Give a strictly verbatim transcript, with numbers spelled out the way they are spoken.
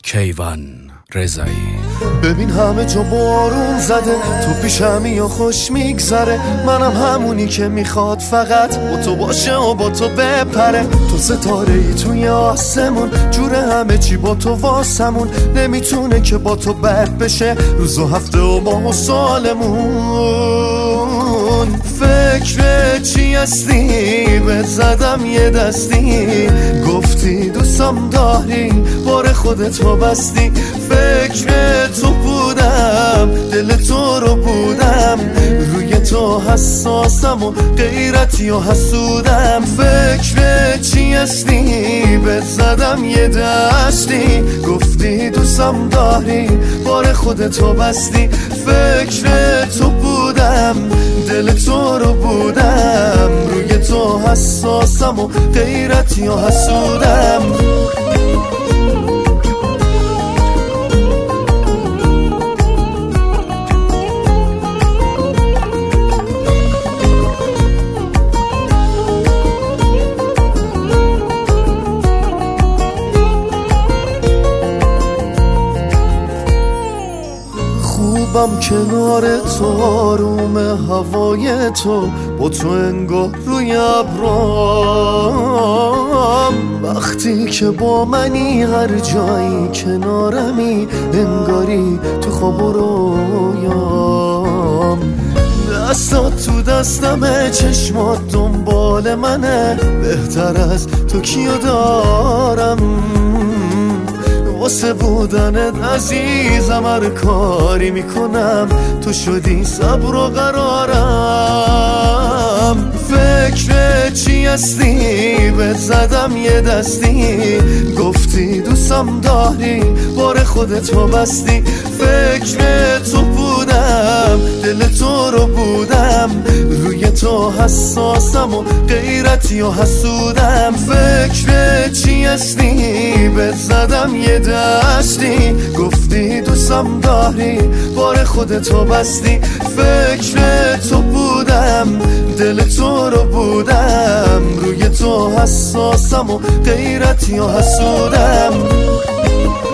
کیوان رضایی. ببین همه جا بارون زده، تو پیشمی یا خوش میگذره، منم همونی که میخواد فقط با تو باشه و با تو بپره. تو ستاره ای توی آسمون، جور همه چی با تو واسمون، نمیتونه که با تو بد بشه روز و هفته و ماه و سالمون. فکر چی هستی بهت زدم یه دستی، گفتی دوستم داری بار خودت رو بستی. فکر تو بودم، دل تو رو بودم، روی تو حساسم و غیرتی و حسودم. فکر چی هستی بهت زدم یه دستی، گفتی دوستم داری بار خودت رو بستی. فکر تو بودم، دل تو رو بودم، روی تو حساسم و غیرتی و حسودم. خوبم کنار تو، آروم هوای تو، با تو انگار روی ابرام. وقتی که با منی هر جایی کنارمی، انگاری تو خواب و رویام. دستات تو دستمه، چشمات دنبال منه، بهتر از تو کیو دارم. واسه بودنت عزیزم هر کاری میکنم، تو شدی صبر و قرارم. فکر چی هستی بهت زدم یه دستی، گفتی دوستم داری بار خودت رو بستی. فکر تو بودم، دل تو رو بودم، روی تو حساسم و غیرتی و حسودم. فکر چی هستی بهت زدم یه دستی، گفتی دوستم داری بار خودت رو بستی. فکر تو بودم، دل تو رو بودم، روی تو حساسم و غیرتی و حسودم.